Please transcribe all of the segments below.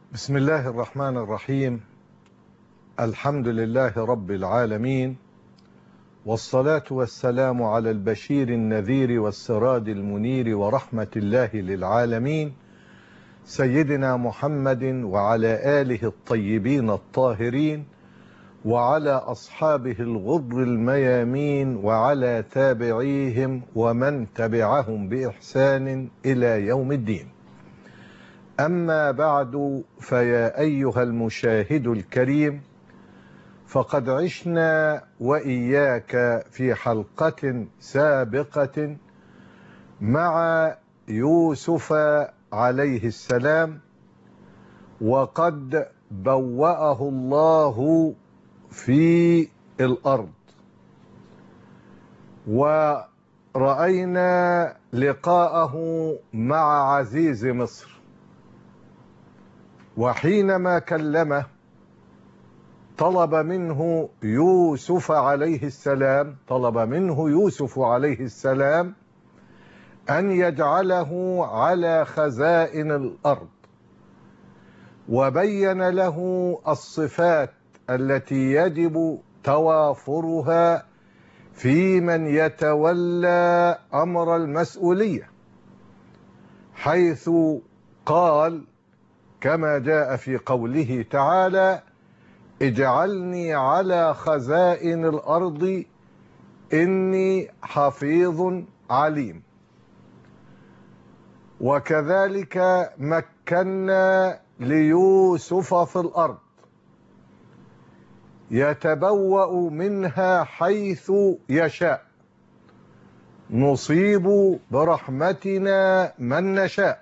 بسم الله الرحمن الرحيم. الحمد لله رب العالمين، والصلاة والسلام على البشير النذير والسراد المنير ورحمة الله للعالمين سيدنا محمد وعلى آله الطيبين الطاهرين وعلى أصحابه الغر الميامين وعلى تابعيهم ومن تبعهم بإحسان إلى يوم الدين. أما بعد، فيا أيها المشاهد الكريم، فقد عشنا وإياك في حلقة سابقة مع يوسف عليه السلام، وقد بوأه الله في الأرض، ورأينا لقاءه مع عزيز مصر. وحينما كلمه طلب منه يوسف عليه السلام أن يجعله على خزائن الأرض، وبين له الصفات التي يجب توافرها في من يتولى أمر المسؤولية، حيث قال كما جاء في قوله تعالى: اجعلني على خزائن الأرض إني حفيظ عليم. وكذلك مكنا ليوسف في الأرض يتبوأ منها حيث يشاء، نصيب برحمتنا من نشاء،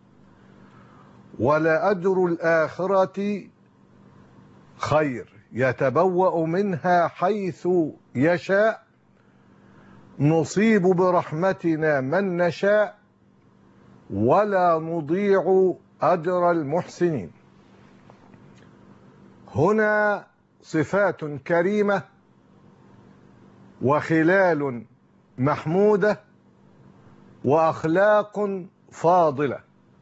ولأجر الآخرة خير. يتبوأ منها حيث يشاء، نصيب برحمتنا من نشاء، ولا نضيع أجر المحسنين. هنا صفات كريمة وخلال محمودة وأخلاق فاضلة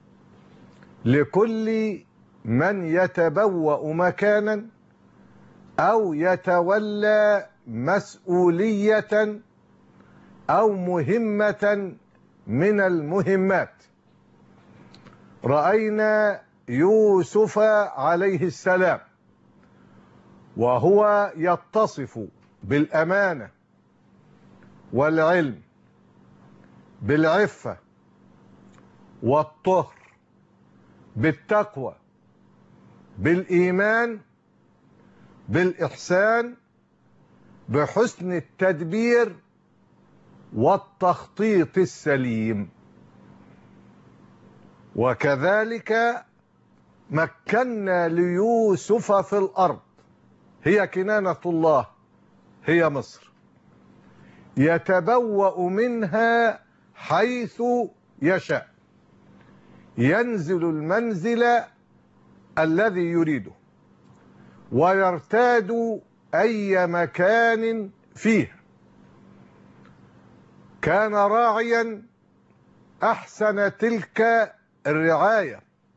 لكل من يتبوأ مكانا أو يتولى مسؤولية أو مهمة من المهمات. رأينا يوسف عليه السلام وهو يتصف بالأمانة والعلم، بالعفة والطهر، بالتقوى، بالإيمان، بالإحسان، بحسن التدبير والتخطيط السليم. وكذلك مكنا ليوسف في الأرض، هي كنانة الله، هي مصر، يتبوأ منها حيث يشاء، ينزل المنزل الذي يريده، ويرتاد أي مكان فيه. كان راعيا أحسن تلك الرعاية،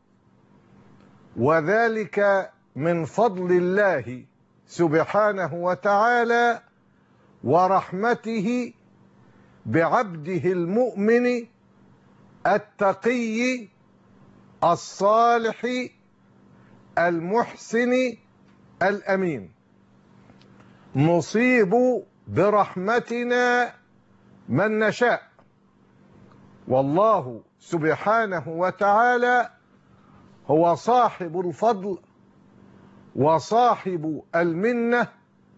وذلك من فضل الله سبحانه وتعالى ورحمته بعبده المؤمن التقي الصالح المحسن الأمين. نصيب برحمتنا من نشاء، والله سبحانه وتعالى هو صاحب الفضل وصاحب المنة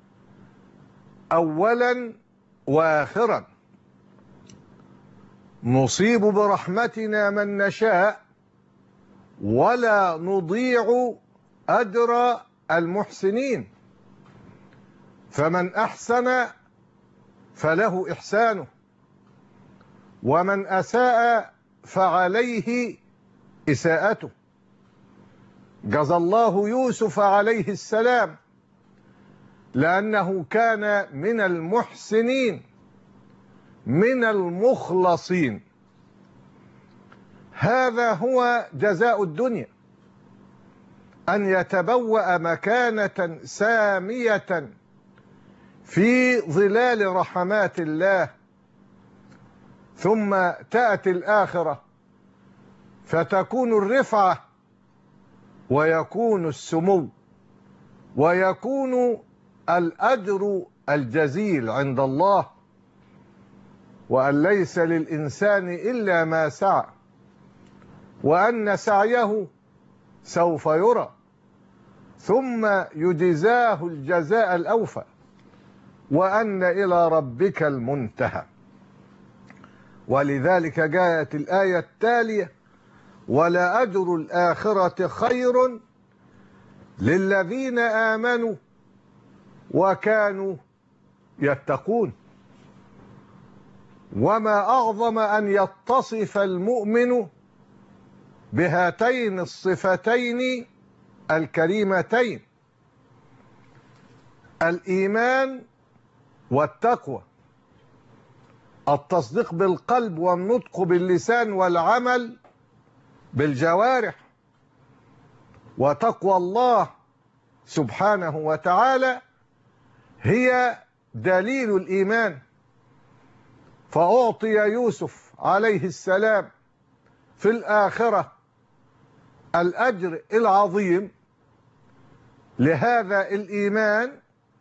أولا وآخرا. نصيب برحمتنا من نشاء ولا نضيع أجر المحسنين، فمن أحسن فله إحسانه، ومن أساء فعليه إساءته. جزى الله يوسف عليه السلام لأنه كان من المحسنين من المخلصين. هذا هو جزاء الدنيا، أن يتبوأ مكانة سامية في ظلال رحمات الله، ثم تأتي الآخرة فتكون الرفعة ويكون السمو ويكون الأجر الجزيل عند الله، وأن ليس للإنسان إلا ما سعى، وأن سعيه سوف يرى ثم يجزاه الجزاء الأوفى، وأن إلى ربك المنتهى. ولذلك جاءت الآية التالية: ولأجر الآخرة خير للذين آمنوا وكانوا يتقون. وما أعظم أن يتصف المؤمن بهاتين الصفتين الكريمتين: الإيمان والتقوى، التصديق بالقلب والنطق باللسان والعمل بالجوارح. وتقوى الله سبحانه وتعالى هي دليل الإيمان. فأعطي يوسف عليه السلام في الآخرة الأجر العظيم لهذا الإيمان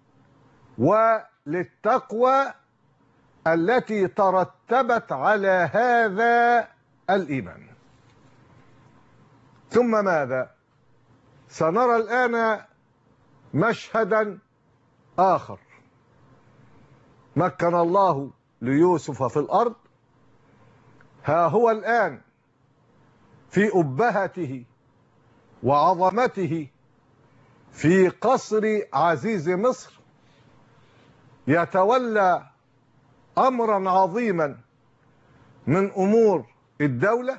وللتقوى التي ترتبت على هذا الإيمان. ثم ماذا؟ سنرى الآن مشهدا آخر. مكن الله ليوسف في الأرض، ها هو الآن في أبهته وعظمته في قصر عزيز مصر، يتولى أمرا عظيما من أمور الدولة،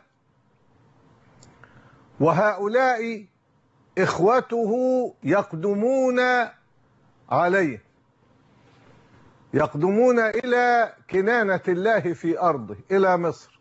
وهؤلاء إخوته يقدمون عليه، يقدمون إلى كنانة الله في أرضه إلى مصر.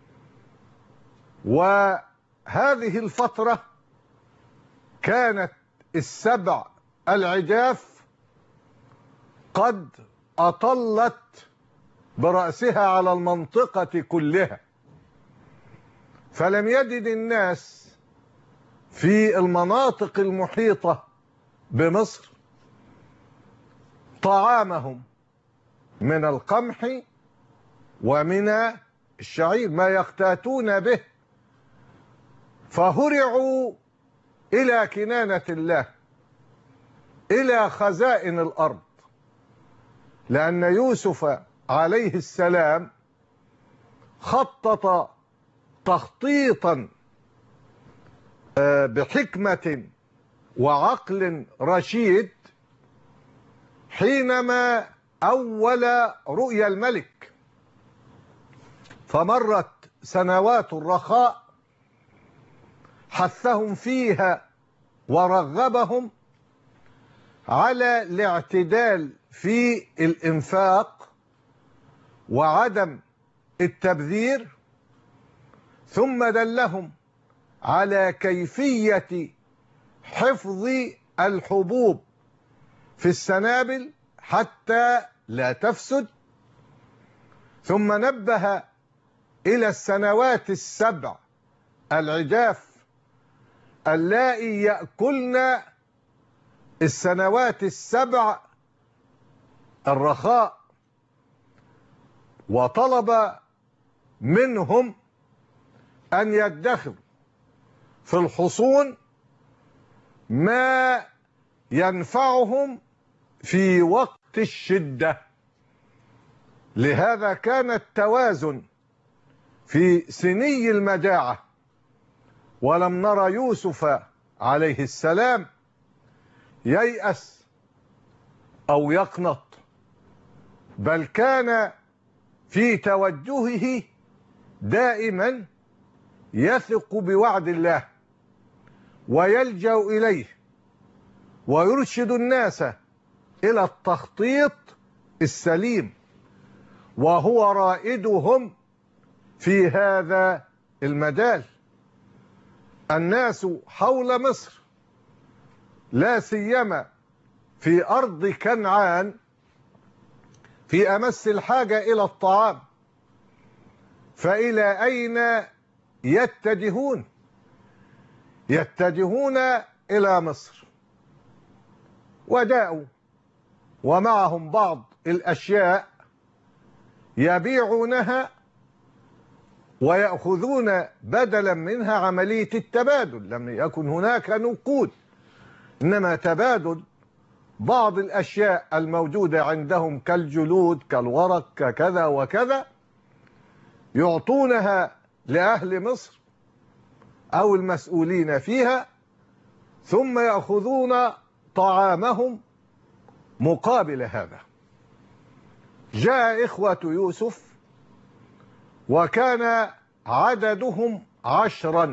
وهذه الفترة كانت السبع العجاف قد أطلت برأسها على المنطقة كلها، فلم يجد الناس في المناطق المحيطة بمصر طعامهم من القمح ومن الشعير ما يقتاتون به، فهرعوا إلى كنانة الله، إلى خزائن الأرض، لأن يوسف عليه السلام خطط تخطيطا بحكمة وعقل رشيد حينما أول رؤيا الملك. فمرت سنوات الرخاء حثهم فيها ورغبهم على الاعتدال في الإنفاق وعدم التبذير، ثم دلهم على كيفية حفظ الحبوب في السنابل حتى لا تفسد، ثم نبه إلى السنوات السبع العجاف اللائي يأكلن السنوات السبع الرخاء، وطلب منهم أن يدخروا في الحصون ما ينفعهم في وقت الشدة. لهذا كان التوازن في سني المجاعة، ولم نرى يوسف عليه السلام ييأس أو يقنط، بل كان في توجهه دائما يثق بوعد الله ويلجأ إليه ويرشد الناس إلى التخطيط السليم، وهو رائدهم في هذا المجال. الناس حول مصر لا سيما في أرض كنعان في أمس الحاجة إلى الطعام، فإلى أين يتجهون؟ يتجهون إلى مصر، وجاءوا ومعهم بعض الأشياء يبيعونها ويأخذون بدلا منها عملية التبادل. لم يكن هناك نقود، إنما تبادل بعض الأشياء الموجودة عندهم كالجلود كالورق ككذا وكذا، يعطونها لأهل مصر أو المسؤولين فيها، ثم يأخذون طعامهم مقابل هذا. جاء إخوة يوسف وكان عددهم 10،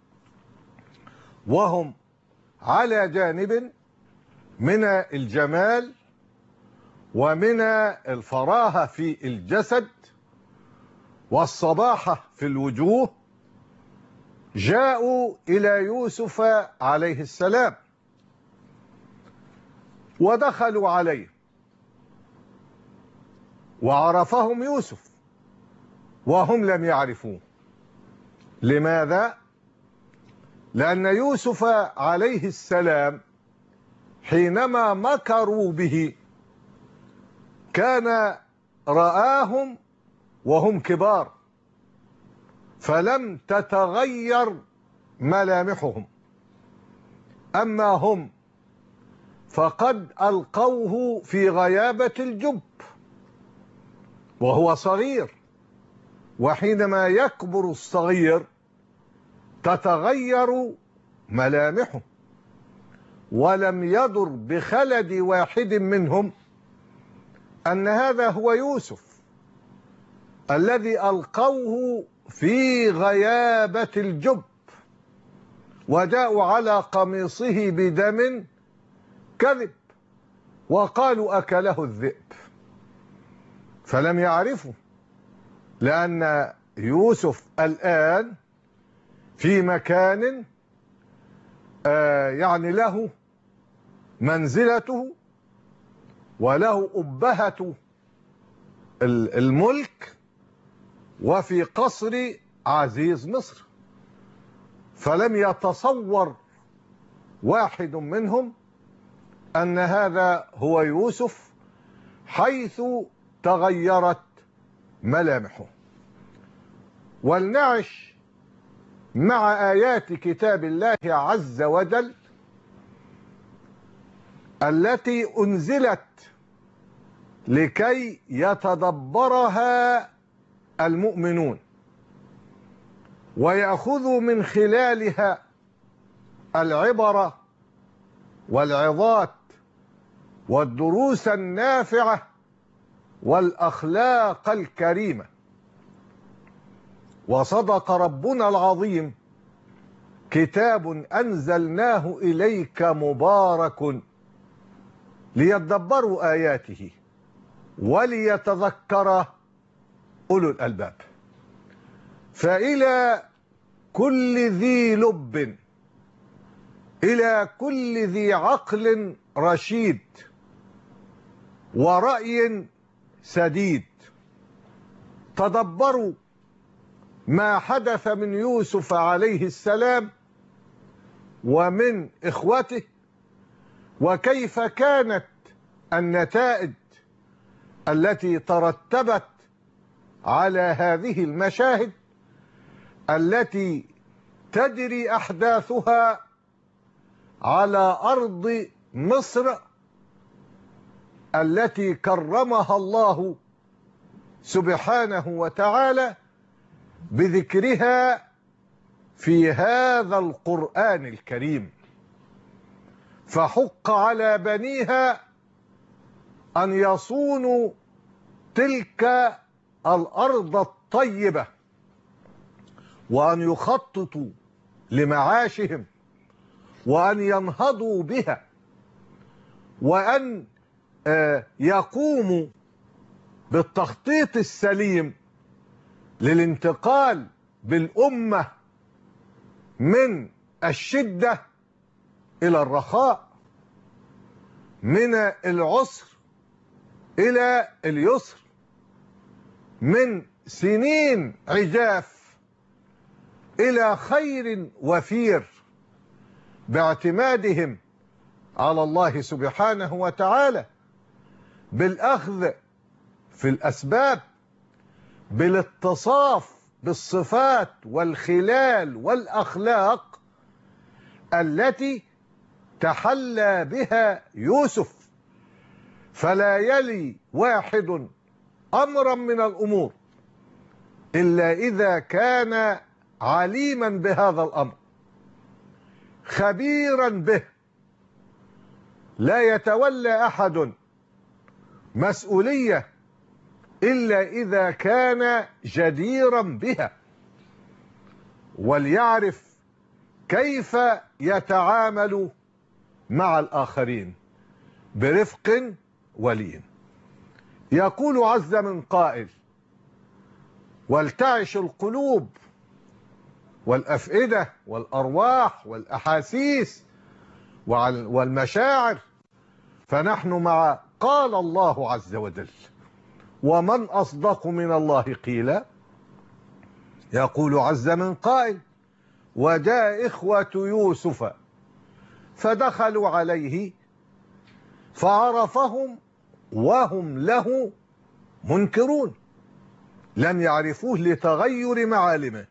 وهم على جانب من الجمال ومن الفراهة في الجسد والصباحة في الوجوه. جاءوا إلى يوسف عليه السلام ودخلوا عليه، وعرفهم يوسف وهم لم يعرفوه. لماذا؟ لأن يوسف عليه السلام حينما مكروا به كان رآهم وهم كبار، فلم تتغير ملامحهم. أما هم فقد ألقوه في غيابة الجب وهو صغير، وحينما يكبر الصغير تتغير ملامحه. ولم يضر بخلد واحد منهم أن هذا هو يوسف الذي ألقوه في غيابة الجب، وجاءوا على قميصه بدم كذب وقالوا أكله الذئب، فلم يعرفوا، لأن يوسف الآن في مكان يعني له منزلته وله أبهة الملك وفي قصر عزيز مصر. فلم يتصور واحد منهم أن هذا هو يوسف حيث تغيرت ملامحه. ولنعش مع آيات كتاب الله عز وجل التي أنزلت لكي يتدبرها المؤمنون ويأخذوا من خلالها العبرة والعظات والدروس النافعة والأخلاق الكريمة. وصدق ربنا العظيم: كتاب أنزلناه إليك مبارك ليدبروا آياته وليتذكر أولو الألباب. فإلى كل ذي لب، إلى كل ذي عقل رشيد ورأي سديد، تدبروا ما حدث من يوسف عليه السلام ومن إخوته، وكيف كانت النتائج التي ترتبت على هذه المشاهد التي تجري أحداثها على أرض مصر التي كرمها الله سبحانه وتعالى بذكرها في هذا القرآن الكريم. فحق على بنيها أن يصونوا تلك الأرض الطيبة وأن يخططوا لمعاشهم وأن ينهضوا بها وأن يقوموا بالتخطيط السليم للانتقال بالأمة من الشدة إلى الرخاء. من العسر إلى اليسر، من سنين عجاف إلى خير وفير، باعتمادهم على الله سبحانه وتعالى، بالأخذ في الأسباب، بالاتصاف بالصفات والخلال والأخلاق التي تحلى بها يوسف. فلا يلي واحد أمرا من الأمور إلا إذا كان عليما بهذا الأمر، خبيرا به. لا يتولى أحد مسؤولية إلا إذا كان جديرا بها، وليعرف كيف يتعامل مع الآخرين برفق ولين. يقول عز من قائل: ولتعش القلوب والأفئدة والأرواح والأحاسيس والمشاعر، فنحن مع قال الله عز وجل: ومن أصدق من الله قيلا. يقول عز من قائل: وجاء إخوة يوسف فدخلوا عليه فعرفهم وهم له منكرون، لم يعرفوه لتغير معالمه.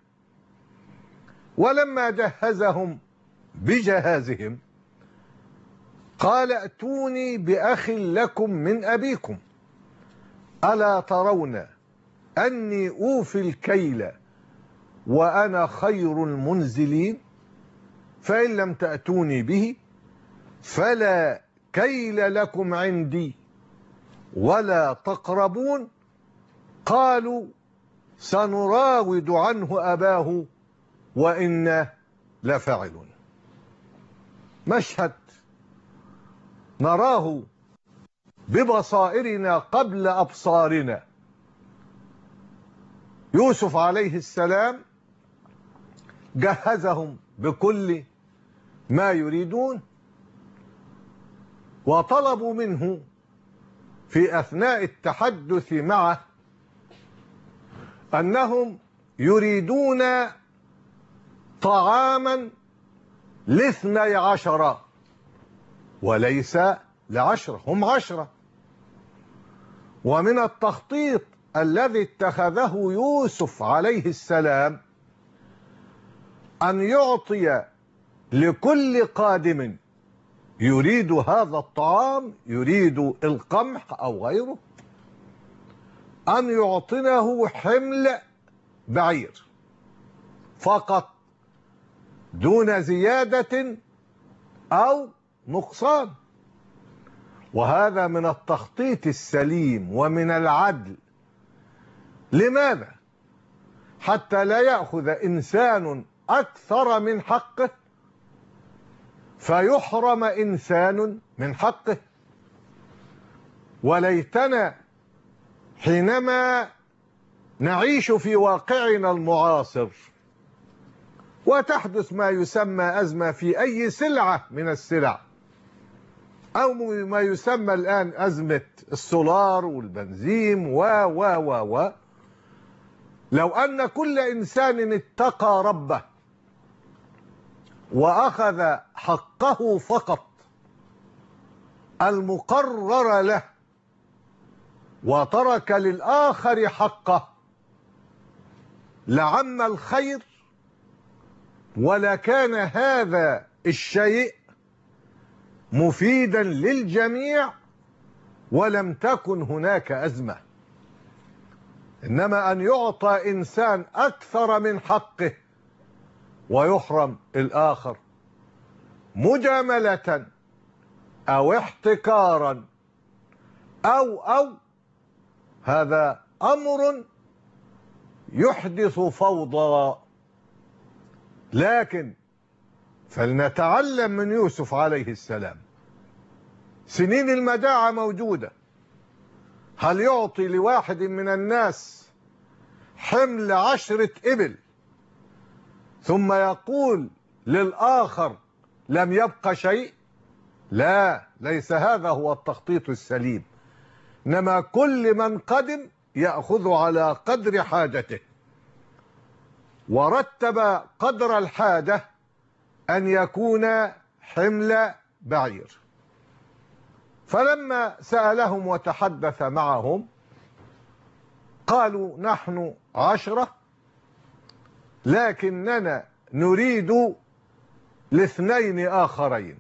ولما جهزهم بجهازهم قال: ائتوني بأخ لكم من أبيكم ألا ترون أني أوفي الكيل وأنا خير المنزلين، فإن لم تأتوني به فلا كيل لكم عندي ولا تقربون. قالوا: سنراود عنه أباه وإنا لفاعلون. مشهد نراه ببصائرنا قبل أبصارنا. يوسف عليه السلام جهزهم بكل ما يريدون، وطلبوا منه في أثناء التحدث معه أنهم يريدون طعاما ل12 وليس ل10، هم 10. ومن التخطيط الذي اتخذه يوسف عليه السلام أن يعطي لكل قادم يريد هذا الطعام، يريد القمح أو غيره، أن يعطيه حمل بعير فقط دون زيادة أو نقصان. وهذا من التخطيط السليم ومن العدل. لماذا؟ حتى لا يأخذ إنسان أكثر من حقه فيحرم إنسان من حقه. وليتنا حينما نعيش في واقعنا المعاصر وتحدث ما يسمى أزمة في أي سلعة من السلع، أو ما يسمى الآن أزمة السولار والبنزين و لو أن كل إنسان اتقى ربه وأخذ حقه فقط المقرر له وترك للآخر حقه لعم الخير، ولكان هذا الشيء مفيدا للجميع ولم تكن هناك أزمة. إنما أن يعطى إنسان أكثر من حقه ويحرم الآخر مجاملة أو احتكارا أو هذا أمر يحدث فوضى. لكن فلنتعلم من يوسف عليه السلام. سنين المجاعة موجودة، هل يعطي لواحد من الناس حمل 10 إبل ثم يقول للآخر لم يبق شيء؟ لا، ليس هذا هو التخطيط السليم، إنما كل من قدم يأخذ على قدر حاجته، ورتب قدر الحاجة أن يكون حمل بعير. فلما سألهم وتحدث معهم قالوا نحن 10، لكننا نريد لاثنين آخرين.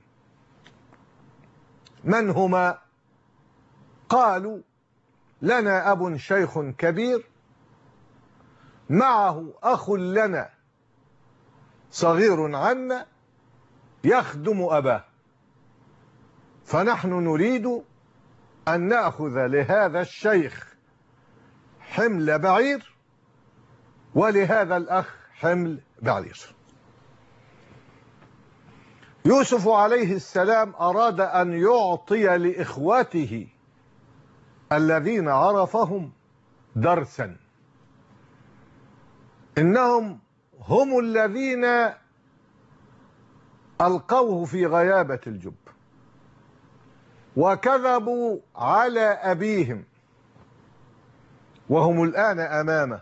من هما؟ قالوا لنا أب شيخ كبير معه أخ لنا صغير عنا يخدم أباه، فنحن نريد أن نأخذ لهذا الشيخ حمل بعير ولهذا الأخ حمل بعير. يوسف عليه السلام أراد أن يعطي لإخوته الذين عرفهم درسا، إنهم هم الذين ألقوه في غيابة الجب وكذبوا على أبيهم، وهم الآن أمامه.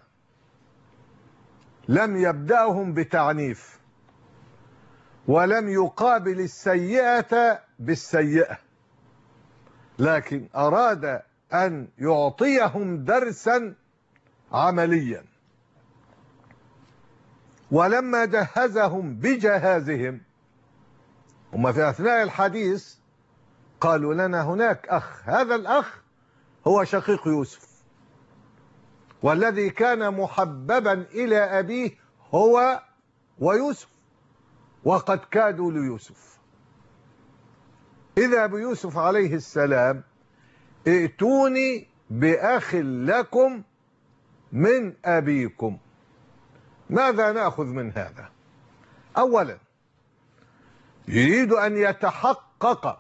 لم يبدأهم بتعنيف، ولم يقابل السيئة بالسيئة، لكن أراد أن يعطيهم درسا عمليا. ولما جهزهم بجهازهم، هم في أثناء الحديث قالوا لنا هناك أخ، هذا الأخ هو شقيق يوسف، والذي كان محببا إلى أبيه هو ويوسف، وقد كادوا ليوسف. إذا بيوسف عليه السلام ائتوني بأخ لكم من أبيكم. ماذا نأخذ من هذا؟ أولا يريد أن يتحقق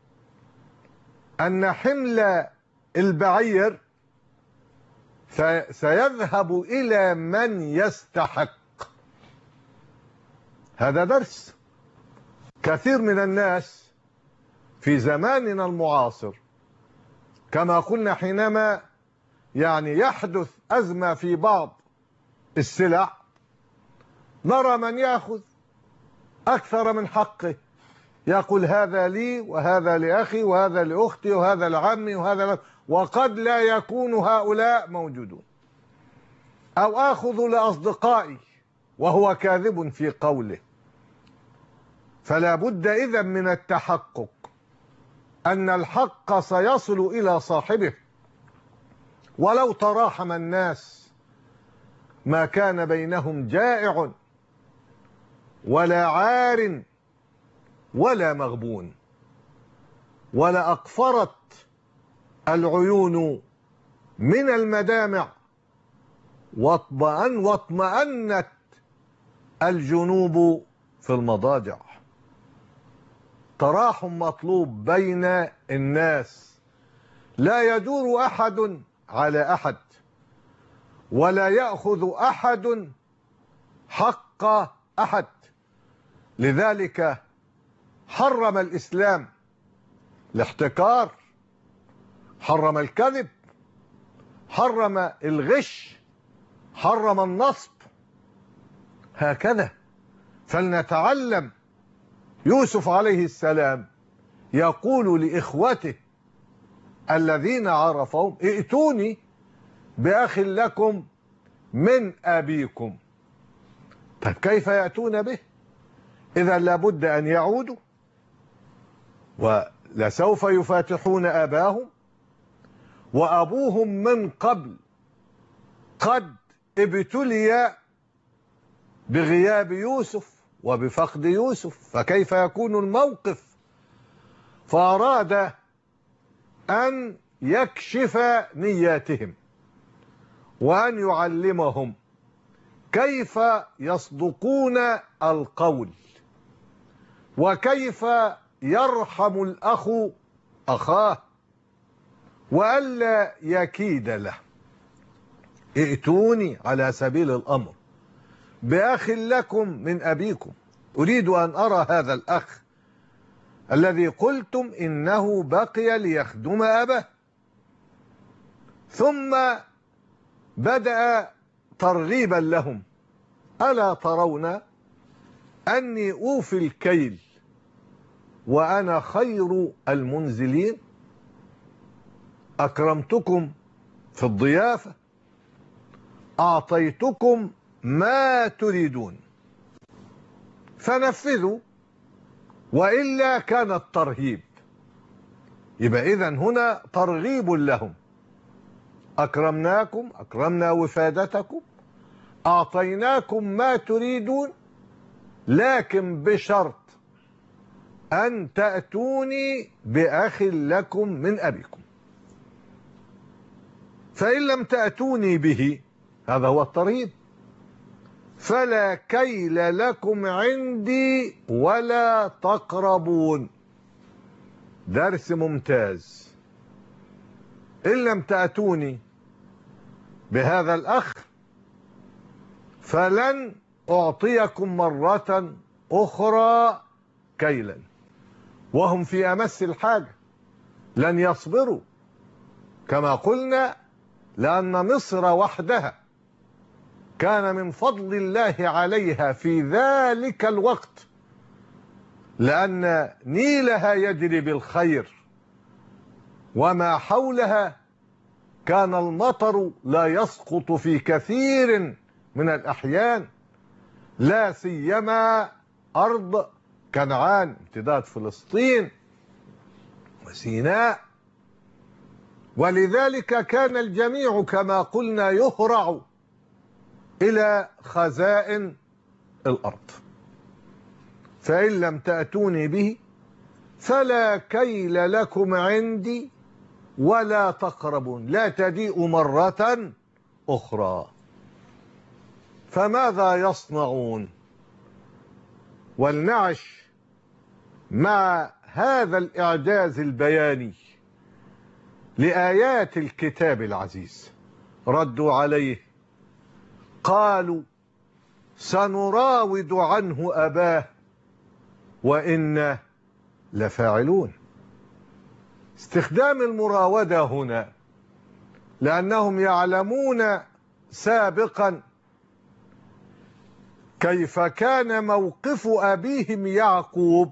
أن حمل البعير سيذهب إلى من يستحق. هذا درس. كثير من الناس في زماننا المعاصر كما قلنا حينما يحدث أزمة في بعض السلع، نرى من يأخذ أكثر من حقه، يقول هذا لي وهذا لأخي وهذا لأختي وهذا لعمي وهذا وقد لا يكون هؤلاء موجودون. أو آخذ لأصدقائي وهو كاذب في قوله. فلا بد إذن من التحقق أن الحق سيصل إلى صاحبه، ولو تراحم الناس ما كان بينهم جائع ولا عار ولا مغبون، ولا أقفرت العيون من المدامع واطمأنت الجنوب في المضاجع. تراحم مطلوب بين الناس، لا يدور أحد على أحد، ولا يأخذ أحد حق أحد. لذلك حرم الإسلام الاحتكار، حرم الكذب، حرم الغش، حرم النصب. هكذا فلنتعلم. يوسف عليه السلام يقول لإخوته الذين عرفهم ائتوني بأخ لكم من أبيكم. طيب كيف يأتون به؟ إذا لابد أن يعودوا، ولسوف يفاتحون أباهم، وأبوهم من قبل قد ابتلي بغياب يوسف وبفقد يوسف، فكيف يكون الموقف؟ فأراد أن يكشف نياتهم وأن يعلمهم كيف يصدقون القول، وكيف يرحم الأخ أخاه، وألا يكيد له. ائتوني على سبيل الأمر بأخ لكم من أبيكم، أريد أن أرى هذا الأخ الذي قلتم إنه بقي ليخدم أباه. ثم بدأ ترغيبا لهم: ألا ترون أني أوفي الكيل وأنا خير المنزلين؟ أكرمتكم في الضيافة، أعطيتكم ما تريدون فنفذوا، وإلا كان الترهيب. يبقى إذن هنا ترغيب لهم: أكرمناكم، أكرمنا وفادتكم، أعطيناكم ما تريدون، لكن بشرط أن تأتوني بأخ لكم من أبيكم. فإن لم تأتوني به، هذا هو الترهيب، فلا كيل لكم عندي ولا تقربون. درس ممتاز. إن لم تأتوني بهذا الأخ فلن أعطيكم مرة أخرى كيلا، وهم في أمس الحاجة، لن يصبروا كما قلنا، لأن مصر وحدها كان من فضل الله عليها في ذلك الوقت، لأن نيلها يجري بالخير، وما حولها كان المطر لا يسقط في كثير من الأحيان، لا سيما أرض كنعان، امتداد فلسطين وسيناء. ولذلك كان الجميع كما قلنا يهرع إلى خزائن الأرض. فإن لم تأتوني به فلا كيل لكم عندي ولا تقربون، لا تجيء مرة أخرى. فماذا يصنعون؟ ولنعش مع هذا الإعجاز البياني لآيات الكتاب العزيز. ردوا عليه قالوا: سنراود عنه أباه وإنا لفاعلون. استخدام المراودة هنا لأنهم يعلمون سابقا كيف كان موقف أبيهم يعقوب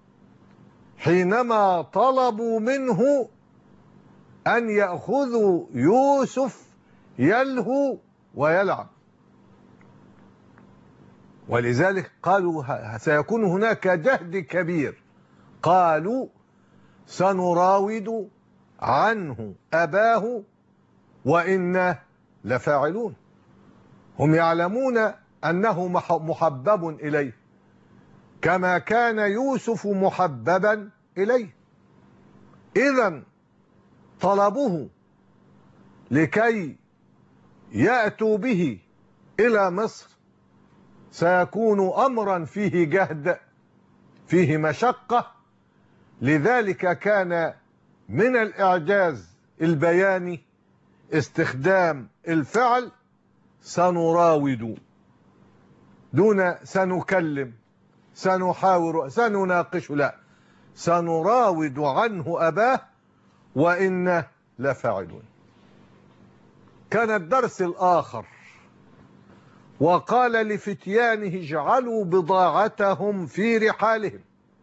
حينما طلبوا منه أن يأخذوا يوسف يلهو ويلعب. ولذلك قالوا سيكون هناك جهد كبير. قالوا: سنراود عنه أباه وإنا لفاعلون. هم يعلمون أنه محبب إليه كما كان يوسف محببا إليه، إذن طلبوه لكي يأتوا به إلى مصر سيكون أمرا فيه جهد، فيه مشقة. لذلك كان من الإعجاز البياني استخدام الفعل سنراود دون سنكلم، سنحاور، سنناقش، لا، سنراود عنه أباه وإنا لفاعلون. كان الدرس الآخر: وقال لفتيانه اجعلوا بضاعتهم في رحالهم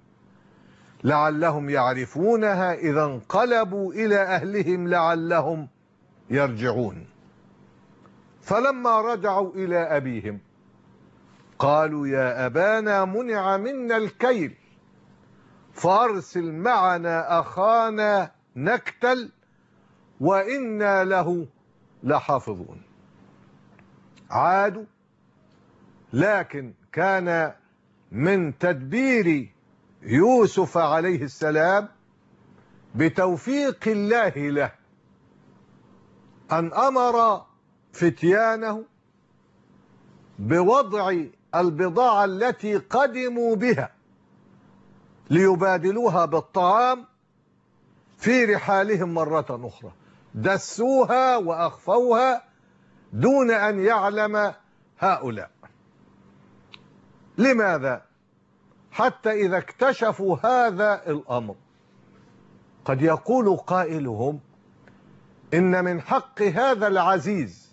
لعلهم يعرفونها إذا انقلبوا إلى أهلهم لعلهم يرجعون. فلما رجعوا إلى أبيهم قالوا: يا أبانا منع منا الكيل فأرسل معنا أخانا نكتل وإنا له لحافظون. عادوا، لكن كان من تدبير يوسف عليه السلام بتوفيق الله له أن أمر فتيانه بوضع البضاعة التي قدموا بها ليبادلوها بالطعام في رحالهم مرة أخرى، دسوها وأخفوها دون أن يعلم هؤلاء. لماذا؟ حتى إذا اكتشفوا هذا الأمر قد يقول قائلهم إن من حق هذا العزيز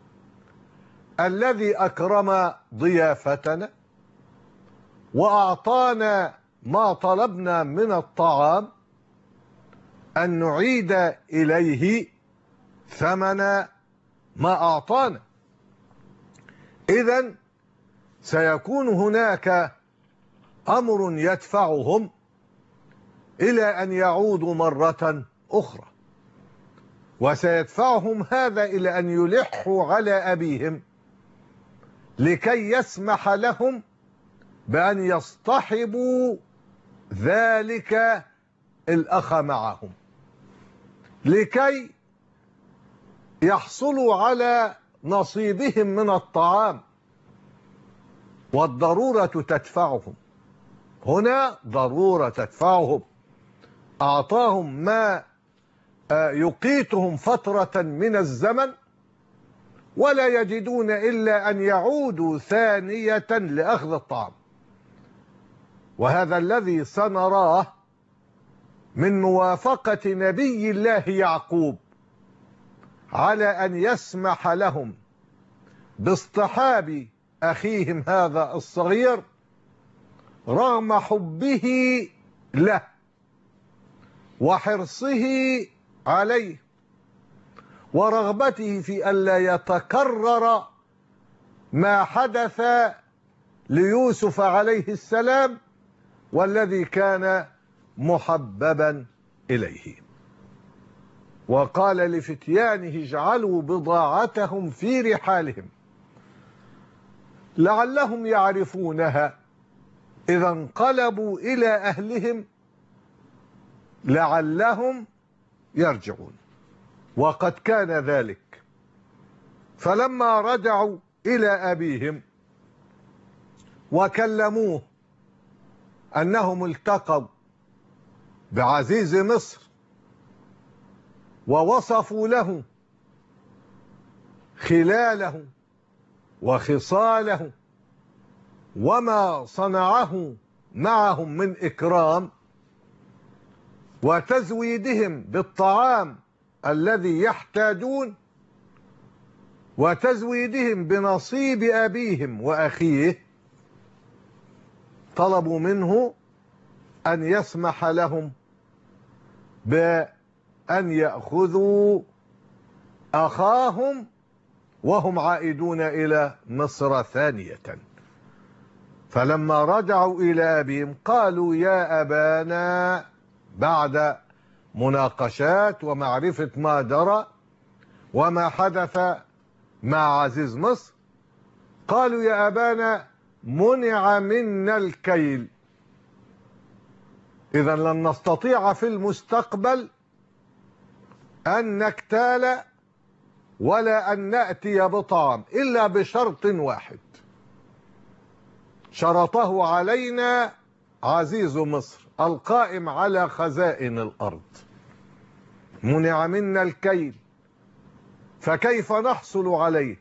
الذي أكرم ضيافتنا وأعطانا ما طلبنا من الطعام أن نعيد إليه ثمن ما أعطانا. إذن سيكون هناك أمر يدفعهم إلى أن يعودوا مرة أخرى، وسيدفعهم هذا إلى أن يلحوا على أبيهم لكي يسمح لهم بأن يصطحبوا ذلك الأخ معهم، لكي يحصلوا على نصيبهم من الطعام. والضرورة تدفعهم، هنا ضرورة تدفعهم. أعطاهم ما يقيتهم فترة من الزمن، ولا يجدون إلا أن يعودوا ثانية لأخذ الطعام. وهذا الذي سنراه من موافقة نبي الله يعقوب على أن يسمح لهم باصطحاب أخيهم هذا الصغير رغم حبه له وحرصه عليه ورغبته في ألا يتكرر ما حدث ليوسف عليه السلام والذي كان محببا إليه. وقال لفتيانه اجعلوا بضاعتهم في رحالهم لعلهم يعرفونها إذا انقلبوا إلى أهلهم لعلهم يرجعون. وقد كان ذلك، فلما رجعوا إلى أبيهم وكلموه أنهم التقوا بعزيز مصر ووصفوا له خلاله وخصاله وما صنعه معهم من إكرام وتزويدهم بالطعام الذي يحتاجون وتزويدهم بنصيب أبيهم وأخيه، طلبوا منه أن يسمح لهم بأن يأخذوا أخاهم وهم عائدون إلى مصر ثانية. فلما رجعوا إلى أبيهم قالوا يا أبانا، بعد مناقشات ومعرفة ما جرى وما حدث مع عزيز مصر، قالوا يا أبانا منع منا الكيل، إذا لن نستطيع في المستقبل أن نكتال ولا أن نأتي بطعام إلا بشرط واحد شرطه علينا عزيز مصر القائم على خزائن الأرض. منع منا الكيل فكيف نحصل عليه؟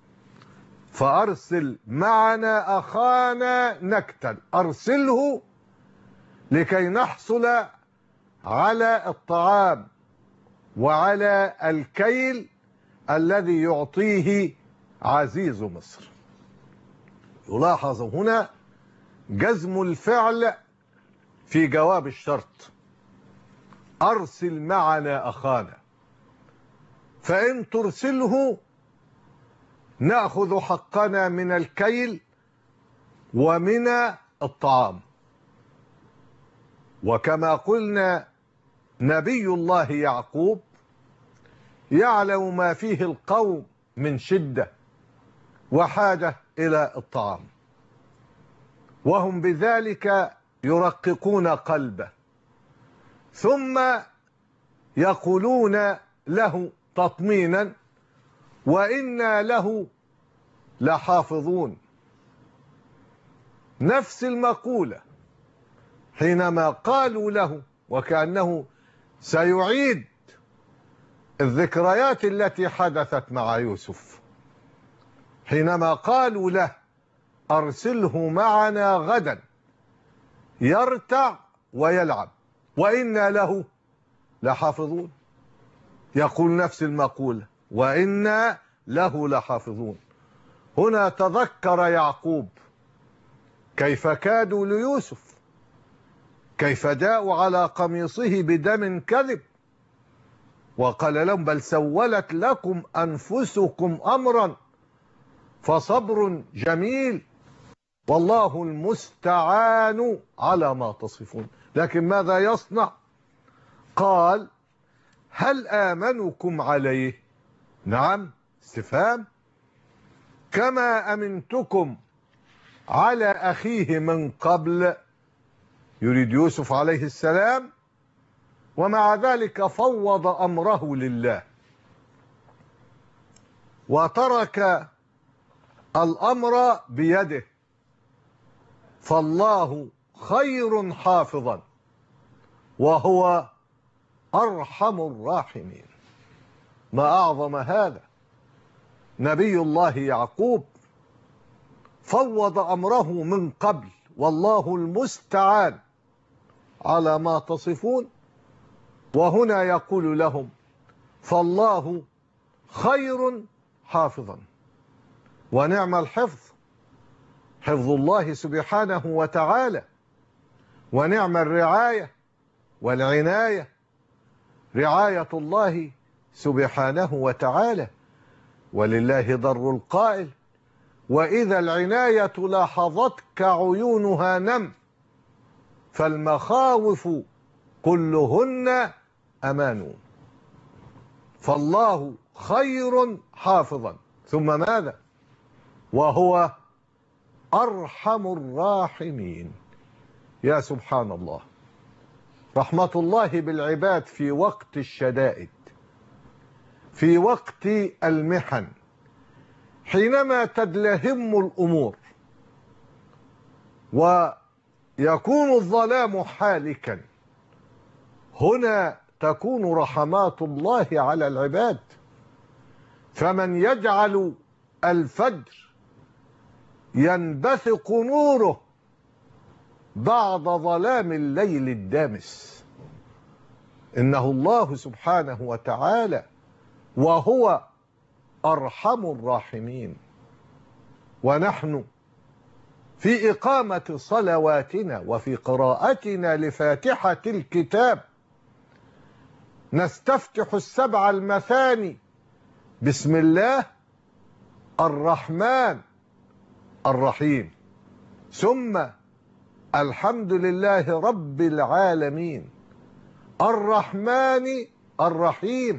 فأرسل معنا أخانا نكتل، أرسله لكي نحصل على الطعام وعلى الكيل الذي يعطيه عزيز مصر. يلاحظ هنا جزم الفعل في جواب الشرط، أرسل معنا أخانا، فإن ترسله نأخذ حقنا من الكيل ومن الطعام. وكما قلنا نبي الله يعقوب يعلم ما فيه القوم من شدة وحاجة إلى الطعام، وهم بذلك يرققون قلبه، ثم يقولون له تطمينا وإنا له لحافظون. نفس المقولة حينما قالوا له وكأنه سيعيد الذكريات التي حدثت مع يوسف، حينما قالوا له أرسله معنا غدا يرتع ويلعب وإنا له لحافظون. يقول نفس المقولة وإنا له لحافظون. هنا تذكر يعقوب كيف كادوا ليوسف، كيف جاءوا على قميصه بدم كذب، وقال لهم بل سولت لكم أنفسكم أمرا فصبر جميل والله المستعان على ما تصفون. لكن ماذا يصنع؟ قال هل آمنكم عليه؟ نعم، استفهام. كما أمنتكم على أخيه من قبل، يريد يوسف عليه السلام، ومع ذلك فوض أمره لله وترك الأمر بيده، فالله خير حافظا وهو أرحم الراحمين. ما أعظم هذا. نبي الله يعقوب فوض أمره من قبل والله المستعان على ما تصفون، وهنا يقول لهم فالله خير حافظا. ونعم الحفظ حفظ الله سبحانه وتعالى، ونعم الرعاية والعناية رعاية الله سبحانه وتعالى. ولله ضر القائل وإذا العناية لاحظتك عيونها نم، فالمخاوف كلهن أمان. فالله خير حافظا، ثم ماذا؟ وهو أرحم الراحمين. يا سبحان الله، رحمة الله بالعباد في وقت الشدائد، في وقت المحن، حينما تدلهم الأمور ويكون الظلام حالكا، هنا تكون رحمات الله على العباد. فمن يجعل الفجر ينبثق نوره بعد ظلام الليل الدامس، إنه الله سبحانه وتعالى وهو أرحم الراحمين. ونحن في إقامة صلواتنا وفي قراءتنا لفاتحة الكتاب نستفتح السبع المثاني بسم الله الرحمن الرحيم، ثم الحمد لله رب العالمين الرحمن الرحيم،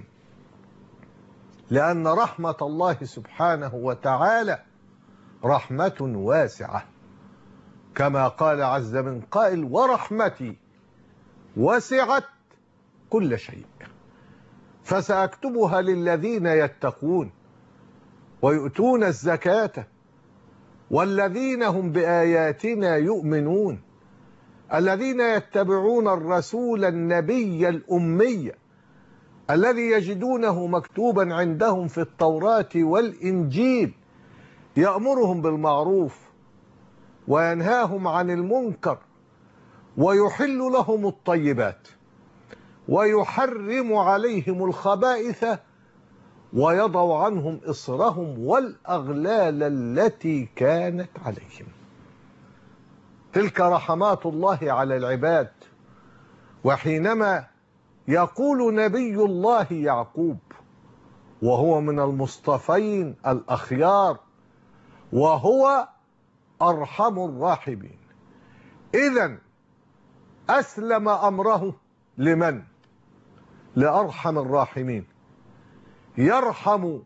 لأن رحمة الله سبحانه وتعالى رحمة واسعة، كما قال عز من قائل ورحمتي وسعت كل شيء فسأكتبها للذين يتقون ويؤتون الزكاة والذين هم بآياتنا يؤمنون الذين يتبعون الرسول النبي الأمي الذي يجدونه مكتوبا عندهم في التوراة والإنجيل يأمرهم بالمعروف وينهاهم عن المنكر ويحل لهم الطيبات ويحرم عليهم الخبائث ويضع عنهم إصرهم والأغلال التي كانت عليهم. تلك رحمات الله على العباد. وحينما يقول نبي الله يعقوب وهو من المصطفين الأخيار وهو أرحم الراحمين، إذن أسلم أمره لمن؟ لأرحم الراحمين. يرحم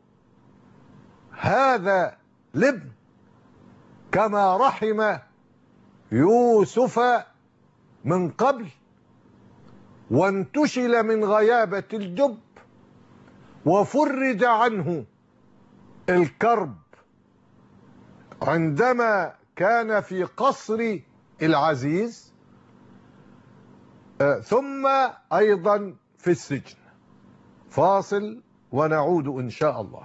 هذا الابن كما رحم يوسف من قبل وانتشل من غيابة الجب وفرج عنه الكرب عندما كان في قصر العزيز، ثم أيضا في السجن. فاصل ونعود إن شاء الله.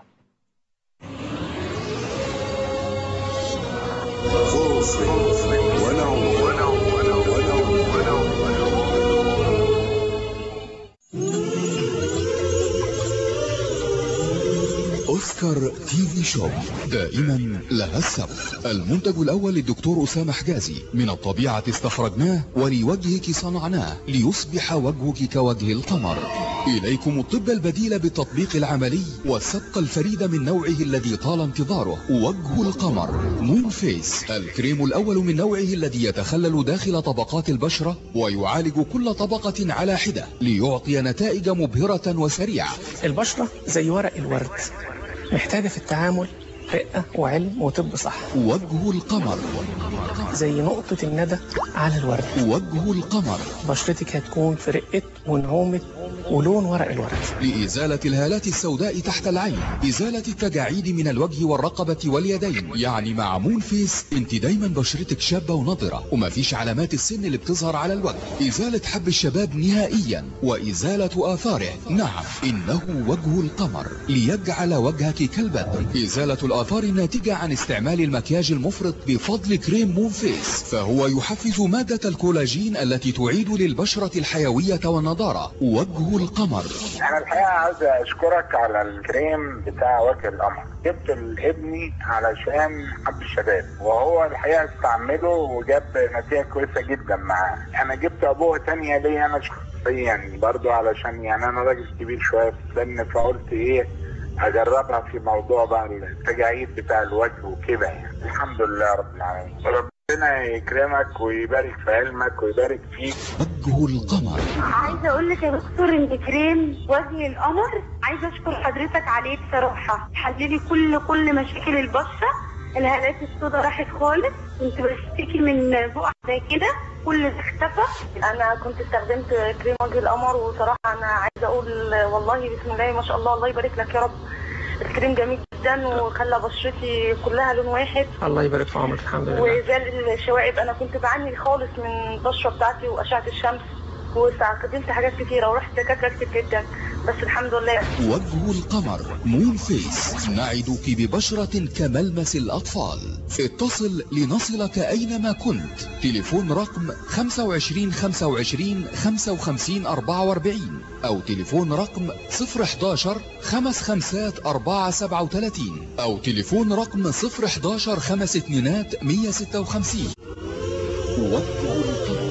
فاصل ونعود. أوسكار تي في شوب دائما لها السبب. المنتج الأول للدكتور أسامة حجازي، من الطبيعة استخرجناه ولوجهك صنعناه ليصبح وجهك كوجه القمر. إليكم الطب البديل بالتطبيق العملي والسبقة الفريدة من نوعه الذي طال انتظاره، وجه القمر مون فيس، الكريم الأول من نوعه الذي يتخلل داخل طبقات البشرة ويعالج كل طبقة على حدة ليعطي نتائج مبهرة وسريعة. البشرة زي ورق الورد، محتاجة في التعامل رقة وعلم وطب صح. وجه القمر زي نقطة الندى على الورد. وجه القمر بشرتك هتكون في رقة ونعومة ولون ورق الورد. لإزالة الهالات السوداء تحت العين، إزالة التجاعيد من الوجه والرقبة واليدين. يعني مع مون فيس انت دايما بشرتك شابة ونضرة وما فيش علامات السن اللي بتظهر على الوجه. إزالة حب الشباب نهائيا وإزالة آثاره. نعم، إنه وجه القمر ليجعل وجهك كالبدر. إزالة الآثار الناتجة عن استعمال المكياج المفرط بفضل كريم مون فيس، فهو يحفز مادة الكولاجين التي تعيد للبشرة الحيوية والنضارة. وجه القمر. انا الحقيقه عايز اشكرك على الكريم بتاع وجه القمر. جبت لابني علشان حب الشباب، وهو الحقيقه استعمله وجاب نتيجه كويسه جدا معاه. انا جبت ابوه تانية ليا انا شخصيا برضو، علشان يعني انا راجل كبير شويه في السن، فقلت ايه اجربها في موضوع بقى التجاعيد بتاع الوجه وكده. يعني الحمد لله رب العالمين، ربنا يكرمك ويبارك في علمك ويبارك فيك. وجه القمر. عايزه اقول لك يا دكتور ان كريم وجه القمر عايزه اشكر حضرتك عليه بصراحه، حللي كل مشاكل البشره. الهالات السوداء راحت خالص، كنت بشتكي من بقع زي كده، كل ده اختفى. انا كنت استخدمت كريم وجه القمر، وصراحه انا عايزه اقول والله بسم الله ما شاء الله، الله يبارك لك يا رب. الكريم جميل جدا وخلى بشرتي كلها لون واحد. الله يبارك في عمرك. الحمد لله. وزال الشوائب، انا كنت بعاني خالص من البشره بتاعتي واشعه الشمس، واستخدمت حاجات كتيره ورحت دكاتره كتير جدا، بس الحمد لله. وجه القمر مون فيس، نعدك ببشرة كملمس الأطفال. اتصل لنصلك أينما كنت. تليفون رقم 25 25 55 44 أو تليفون رقم 011 55 437 أو تليفون رقم 011 52 156. وجه القمر.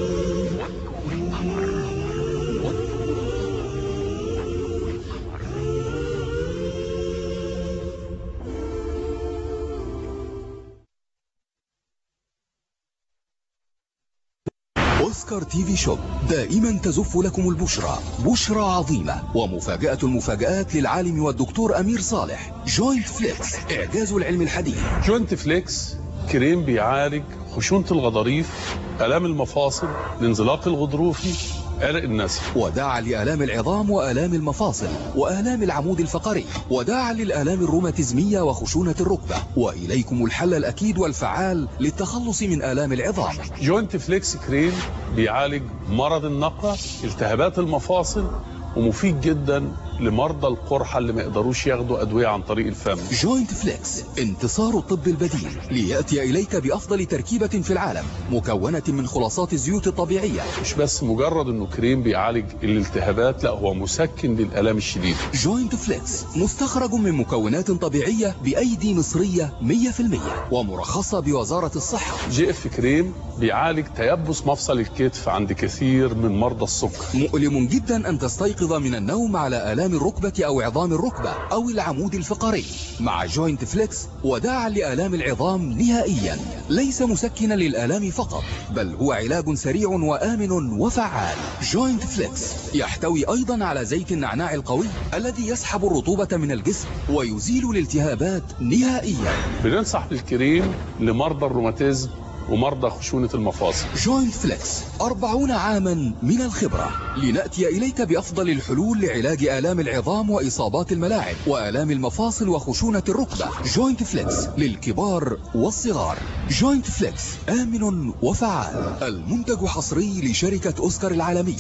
أوسكار تي في شوب دائما تزف لكم البشرى، بشرى عظيمة ومفاجأة المفاجآت للعالم والدكتور أمير صالح. جوينت فليكس، إعجاز العلم الحديث. جوينت فليكس كريم بيعالج خشونة الغضاريف، آلام المفاصل، الانزلاق الغضروفي، عرق النسف، وداعا لآلام العظام وآلام المفاصل وآلام العمود الفقري، وداعا للآلام الروماتيزمية وخشونة الركبة. وإليكم الحل الأكيد والفعال للتخلص من آلام العظام. جوينت فليكس كريم بيعالج مرض النقرة، التهابات المفاصل، ومفيد جدا لمرضى القرحة اللي ما يقدروش ياخدوا أدوية عن طريق الفم. جوينت فليكس، انتصار الطب البديل ليأتي إليك بأفضل تركيبة في العالم، مكونة من خلاصات الزيوت الطبيعية. مش بس مجرد انه كريم بيعالج الالتهابات، لا هو مسكن للآلام الشديدة. جوينت فليكس مستخرج من مكونات طبيعية بأيدي مصرية 100% ومرخصة بوزارة الصحة. GF كريم بيعالج تيبس مفصل الكتف عند كثير من مرضى السكر. مؤلم جدا أن تستيقظ من النوم على آلام الركبة أو عظام الركبة أو العمود الفقري. مع جوينت فليكس وداعا لآلام العظام نهائيا، ليس مسكنا للآلام فقط، بل هو علاج سريع وآمن وفعال. جوينت فليكس يحتوي أيضا على زيت النعناع القوي الذي يسحب الرطوبة من الجسم ويزيل الالتهابات نهائيا. بننصح بالكريم لمرضى الروماتيزم ومرضى خشونة المفاصل. جوينت فليكس 40 عاما من الخبرة، لنأتي إليك بأفضل الحلول لعلاج آلام العظام وإصابات الملاعب وآلام المفاصل وخشونة الركبة. جوينت فليكس للكبار والصغار. جوينت فليكس آمن وفعال، المنتج حصري لشركة أوسكار العالمية.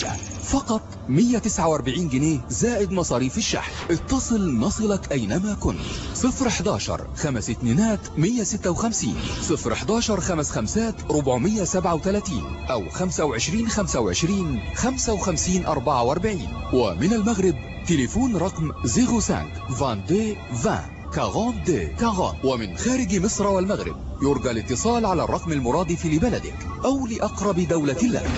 فقط 149 جنيه زائد مصاريف الشحن. اتصل نصلك أينما كنت. 011 5 2 156 011 5 5 437 أو 25 25 55 44. ومن المغرب تليفون رقم 05 22 20 42 40. ومن خارج مصر والمغرب يرجى الاتصال على الرقم المرادف لبلدك أو لأقرب دولة لك.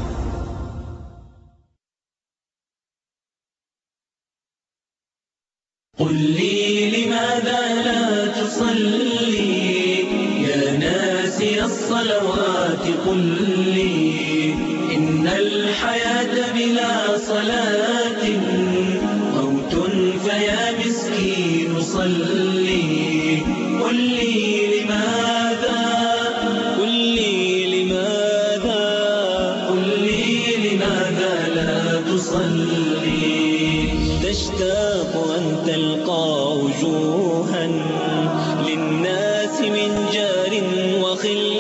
قل لي لماذا لا تصلي يا ناسي الصلوات؟ قل لي إن الحياة بلا صلاة موت، فيا مسكين صلي. قل لي لماذا، قل لي لماذا، قل لي لماذا لا تصلي؟ تشتاق أن تلقى وجوها للناس من جار وخل،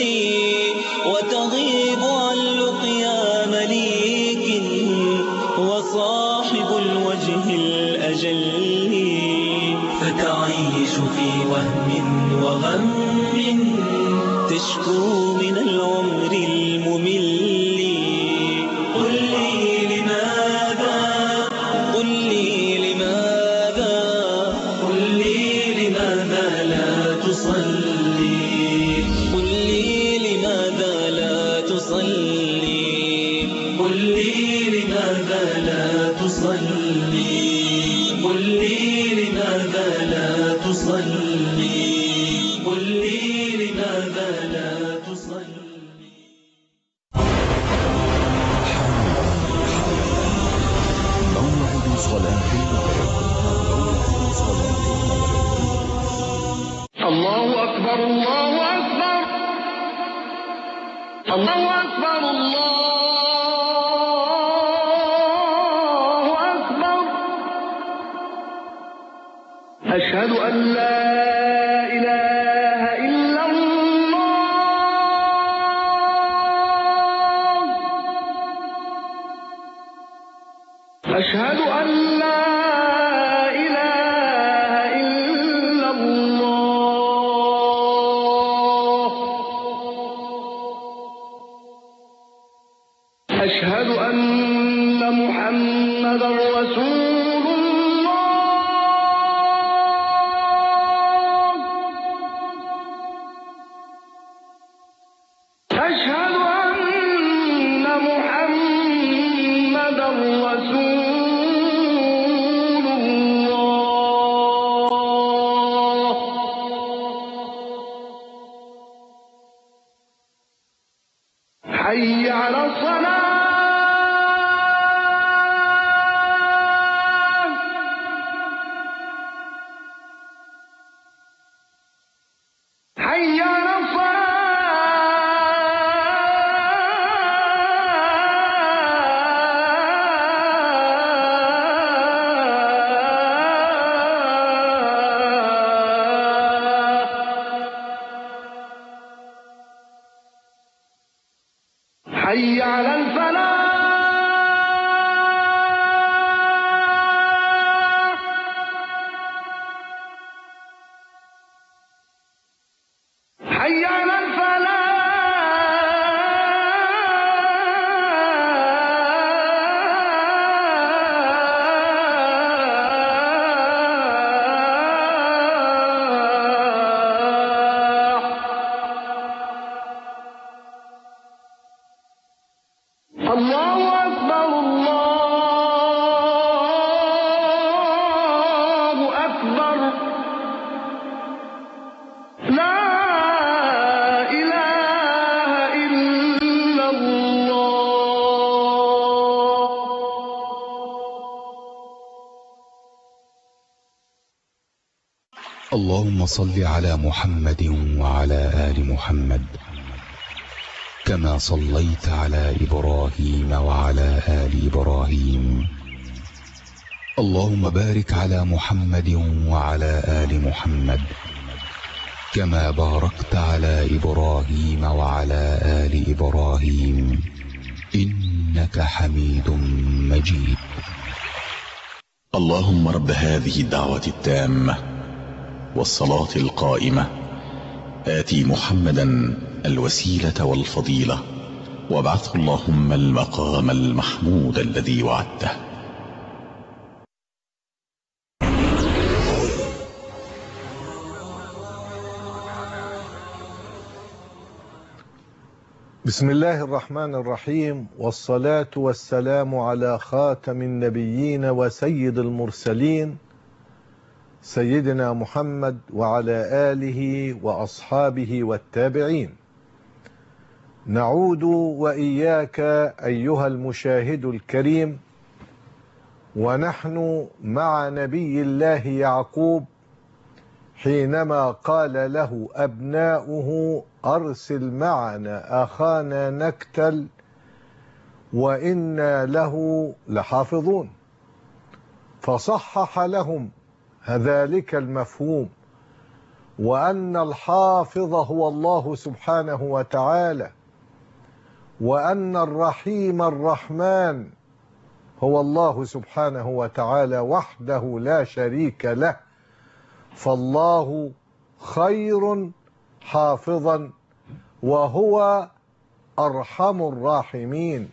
وتغيب عن لقيا مليك وصاحب الوجه الأجل، فتعيش في وهم وغم تشكو من العمر الممل. قل لي لماذا، قل لي لماذا، قل لي لماذا لا تصلي؟ قل لي لماذا لا تصلي؟ قل لي لماذا لا تصلي؟ قل لي لماذا لا تصلي؟ قل لي لماذا لا تصلي؟ موعد صلاة المغرب. الله أكبر الله أكبر الله أكبر الله أكبر. أشهد أن لا إله إلا الله. أشهد أن لا إله إلا الله. أشهد أن محمدا رسول الله. أشهد أن محمدا رسول الله. حي على الصلاة. حي على حي على الفلاح. حي على الله أكبر الله أكبر. لا إله إلا الله. اللهم صل على محمد وعلى آل محمد كما صليت على إبراهيم وعلى آل إبراهيم. اللهم بارك على محمد وعلى آل محمد كما باركت على إبراهيم وعلى آل إبراهيم إنك حميد مجيد. اللهم رب هذه الدعوة التامة والصلاة القائمة آتي محمدا الوسيلة والفضيلة وابعثه اللهم المقام المحمود الذي وعدته. بسم الله الرحمن الرحيم، والصلاة والسلام على خاتم النبيين وسيد المرسلين سيدنا محمد وعلى آله وأصحابه والتابعين. نعود وإياك أيها المشاهد الكريم ونحن مع نبي الله يعقوب حينما قال له أبناؤه أرسل معنا أخانا نكتل وإنا له لحافظون، فصحح لهم ذلك المفهوم، وأن الحافظ هو الله سبحانه وتعالى، وأن الرحيم الرحمن هو الله سبحانه وتعالى وحده لا شريك له، فالله خير حافظا وهو أرحم الراحمين.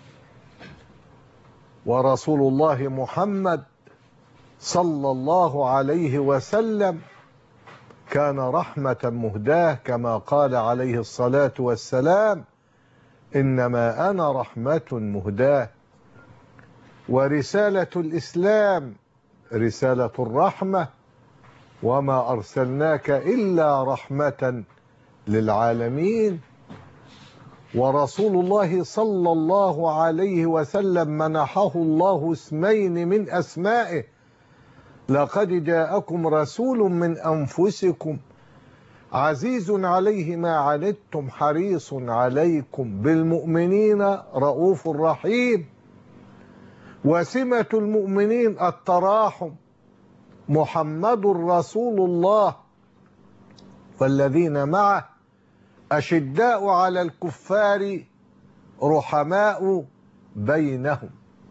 ورسول الله محمد صلى الله عليه وسلم كان رحمة مهداة كما قال عليه الصلاة والسلام: إنما أنا رحمة مهداة. ورسالة الإسلام رسالة الرحمة، وما أرسلناك إلا رحمة للعالمين. ورسول الله صلى الله عليه وسلم منحه الله اسمين من أسمائه: لقد جاءكم رسول من أنفسكم عزيز عليه ما عنتم حريص عليكم بالمؤمنين رؤوف رحيم. وسمة المؤمنين التراحم. محمد رسول الله والذين معه أشداء على الكفار رحماء بينهم.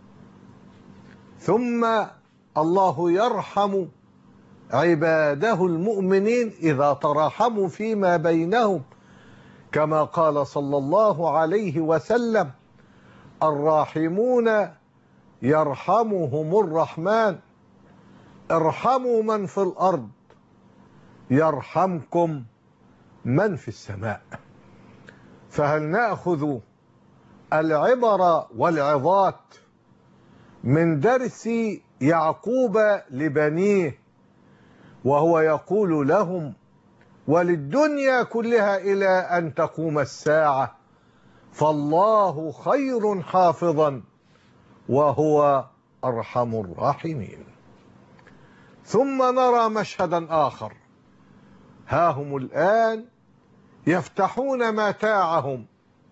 ثم الله يرحم عباده المؤمنين إذا تراحموا فيما بينهم، كما قال صلى الله عليه وسلم: الراحمون يرحمهم الرحمن، ارحموا من في الأرض يرحمكم من في السماء. فهل نأخذ العبر والعظات من درس يعقوب لبنيه وهو يقول لهم: وللدنيا كلها إلى أن تقوم الساعة فالله خير حافظا وهو أرحم الراحمين. ثم نرى مشهدا آخر: ها هم الآن يفتحون متاعهم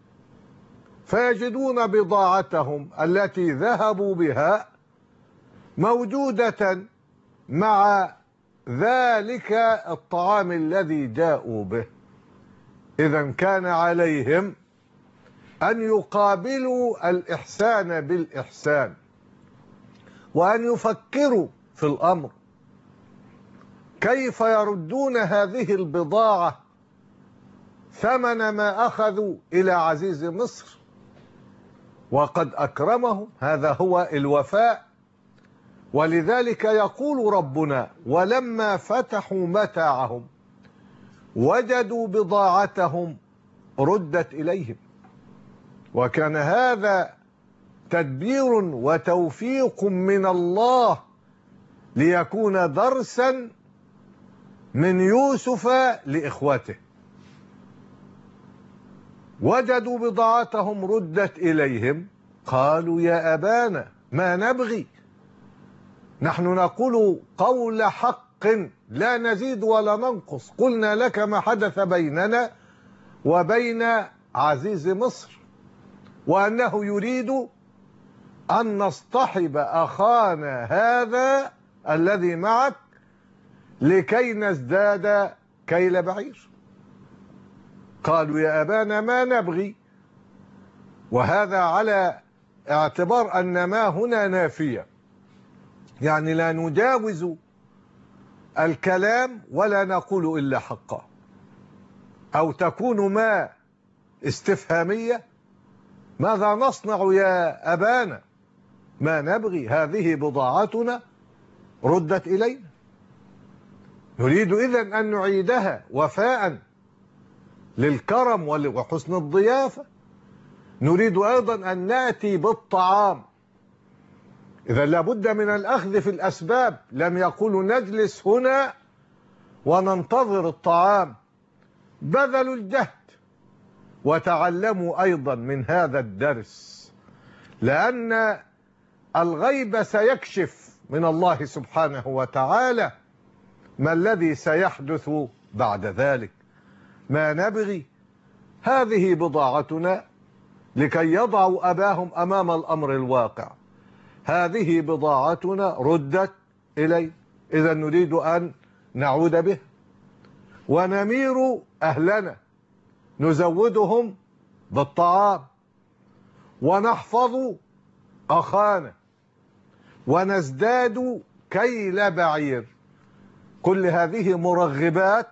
فيجدون بضاعتهم التي ذهبوا بها موجودة مع ذلك الطعام الذي جاءوا به. إذن كان عليهم أن يقابلوا الإحسان بالإحسان، وأن يفكروا في الأمر كيف يردون هذه البضاعة ثمن ما أخذوا إلى عزيز مصر، وقد أكرمهم. هذا هو الوفاء. ولذلك يقول ربنا: ولما فتحوا متاعهم وجدوا بضاعتهم ردت إليهم. وكان هذا تدبير وتوفيق من الله ليكون درسا من يوسف لإخوته. وجدوا بضاعتهم ردت إليهم قالوا: يا أبانا ما نبغي، نحن نقول قول حق لا نزيد ولا ننقص، قلنا لك ما حدث بيننا وبين عزيز مصر، وأنه يريد أن نصطحب أخانا هذا الذي معك لكي نزداد كيل بعير. قالوا: يا أبانا ما نبغي. وهذا على اعتبار أن ما هنا نافية، يعني لا نجاوز الكلام ولا نقول إلا حقا، أو تكون ما استفهامية: ماذا نصنع يا أبانا؟ ما نبغي، هذه بضاعتنا ردت إلينا. نريد إذن أن نعيدها وفاء للكرم وحسن الضيافة. نريد أيضا أن نأتي بالطعام، إذا لابد من الأخذ في الأسباب. لم يقولوا نجلس هنا وننتظر الطعام، بذلوا الجهد وتعلموا أيضا من هذا الدرس، لأن الغيب سيكشف من الله سبحانه وتعالى ما الذي سيحدث بعد ذلك. ما نبغي، هذه بضاعتنا، لكي يضعوا أباهم أمام الأمر الواقع. هذه بضاعتنا ردت إلي، إذا نريد أن نعود به ونمير أهلنا، نزودهم بالطعام ونحفظ أخانا ونزداد كيل بعير. كل هذه مرغبات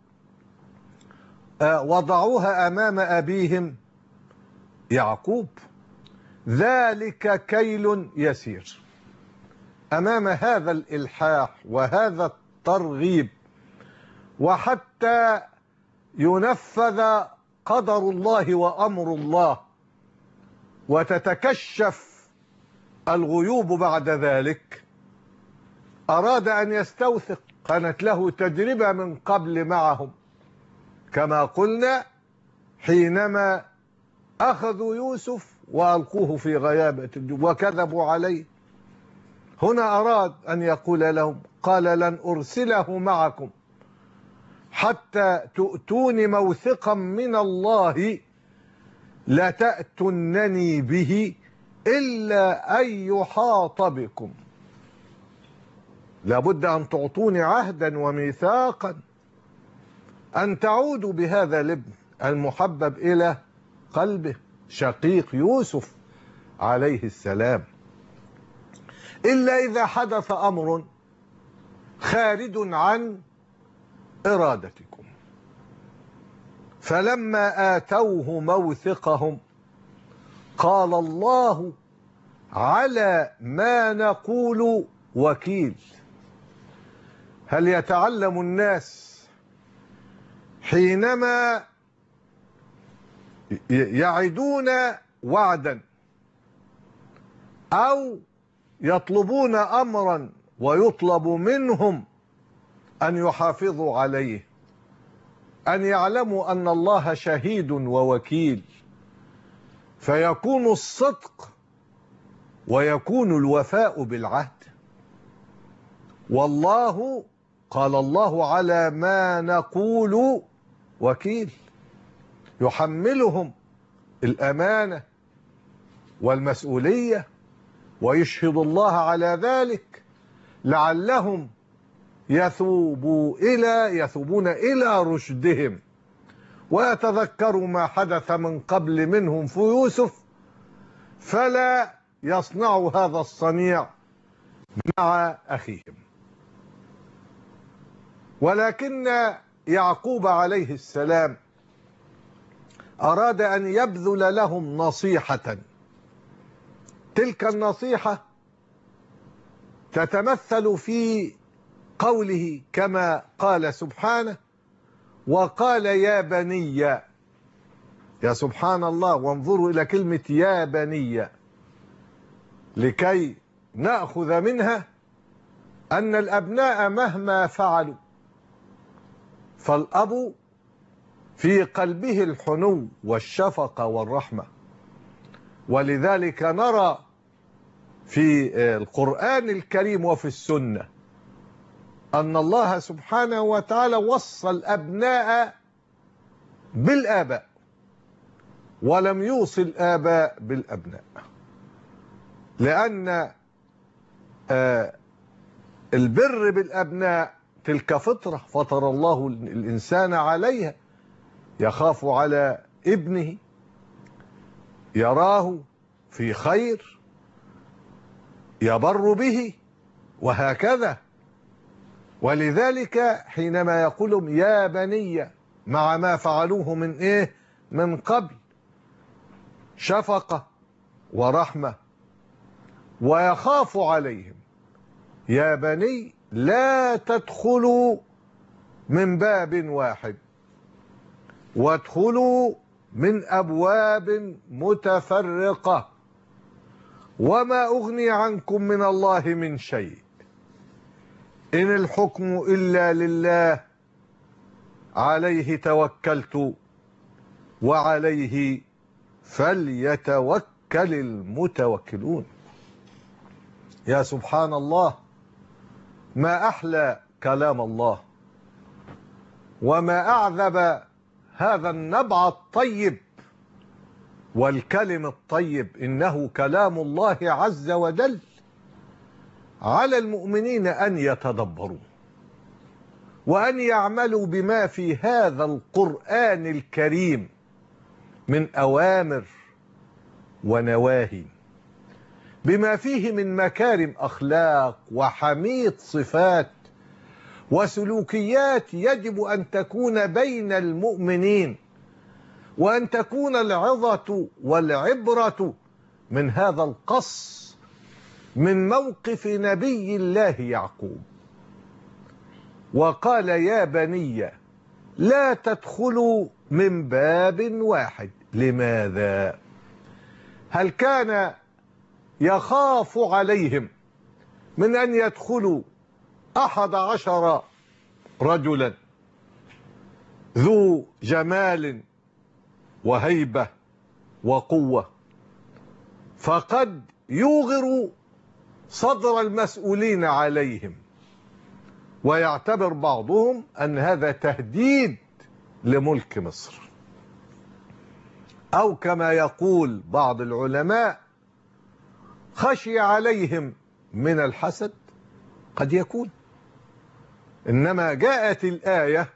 وضعوها أمام أبيهم يعقوب. ذلك كيل يسير. أمام هذا الإلحاح وهذا الترغيب، وحتى ينفذ قدر الله وأمر الله وتتكشف الغيوب بعد ذلك، أراد أن يستوثق. كانت له تجربة من قبل معهم كما قلنا، حينما أخذوا يوسف وألقوه في غيابة الجب وكذبوا عليه. هنا أراد أن يقول لهم، قال: لن أرسله معكم حتى تؤتوني موثقا من الله لتأتنني به إلا أن يحاط بكم. لابد أن تعطوني عهدا وميثاقا أن تعودوا بهذا الابن المحبب إلى قلبه، شقيق يوسف عليه السلام، إلا إذا حدث أمر خارج عن إرادتكم. فلما آتوه موثقهم قال: الله على ما نقول وكيل. هل يتعلم الناس حينما يعدون وعدا أو يطلبون أمرا ويطلب منهم أن يحافظوا عليه، أن يعلموا أن الله شهيد ووكيل، فيكون الصدق ويكون الوفاء بالعهد. والله قال: الله على ما نقول وكيل، يحملهم الأمانة والمسؤولية ويشهد الله على ذلك لعلهم يثوبون إلى رشدهم ويتذكروا ما حدث من قبل منهم في يوسف، فلا يصنعوا هذا الصنيع مع أخيهم. ولكن يعقوب عليه السلام أراد أن يبذل لهم نصيحة. تلك النصيحة تتمثل في قوله كما قال سبحانه: وقال يا بني. يا سبحان الله، وانظروا إلى كلمة يا بني لكي نأخذ منها أن الأبناء مهما فعلوا فالأب في قلبه الحنو والشفقة والرحمة. ولذلك نرى في القرآن الكريم وفي السنة أن الله سبحانه وتعالى وصى الأبناء بالآباء ولم يوصي الآباء بالأبناء، لأن البر بالأبناء تلك فطرة فطر الله الإنسان عليها، يخاف على ابنه، يراه في خير يبر به، وهكذا. ولذلك حينما يقولون يا بني مع ما فعلوه من إيه؟ من قبل، شفقة ورحمة، ويخاف عليهم. يا بني لا تدخلوا من باب واحد وادخلوا من أبواب متفرقة وما أغني عنكم من الله من شيء إن الحكم إلا لله عليه توكلت وعليه فليتوكل المتوكلون. يا سبحان الله، ما أحلى كلام الله، وما أعذب هذا النبع الطيب والكلم الطيب. إنه كلام الله عز وجل، على المؤمنين أن يتدبروا وأن يعملوا بما في هذا القرآن الكريم من أوامر ونواهي، بما فيه من مكارم أخلاق وحميد صفات وسلوكيات يجب أن تكون بين المؤمنين، وأن تكون العظة والعبرة من هذا القص من موقف نبي الله يعقوب. وقال يا بني لا تدخلوا من باب واحد. لماذا؟ هل كان يخاف عليهم من أن يدخلوا 11 رجلا ذو جمال وهيبة وقوة، فقد يوغر صدر المسؤولين عليهم، ويعتبر بعضهم أن هذا تهديد لملك مصر، أو كما يقول بعض العلماء خشي عليهم من الحسد. قد يكون، إنما جاءت الآية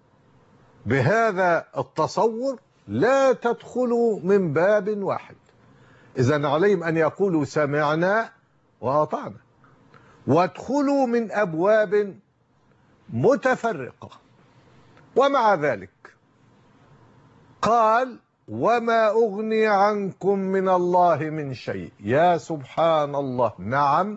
بهذا التصور لا تدخلوا من باب واحد. إذن عليهم أن يقولوا سمعنا وأطعنا، وادخلوا من أبواب متفرقة. ومع ذلك قال وما أغني عنكم من الله من شيء. يا سبحان الله، نعم،